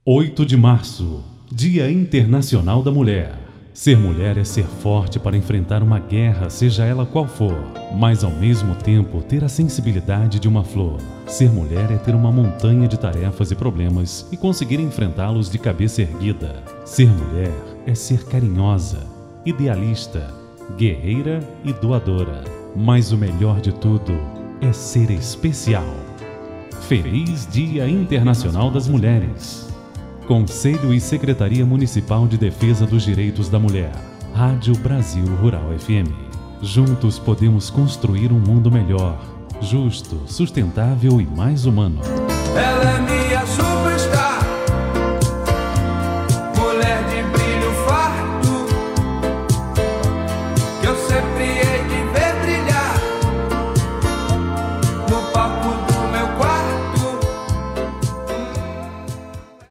8 de março, Dia Internacional da Mulher. Ser mulher é ser forte para enfrentar uma guerra, seja ela qual for, mas ao mesmo tempo ter a sensibilidade de uma flor. Ser mulher é ter uma montanha de tarefas e problemas e conseguir enfrentá-los de cabeça erguida. Ser mulher é ser carinhosa, idealista, guerreira e doadora. Mas o melhor de tudo é ser especial. Feliz Dia Internacional das Mulheres. Conselho e Secretaria Municipal de Defesa dos Direitos da Mulher. Rádio Brasil Rural FM. Juntos podemos construir um mundo melhor, justo, sustentável e mais humano. Ela é minha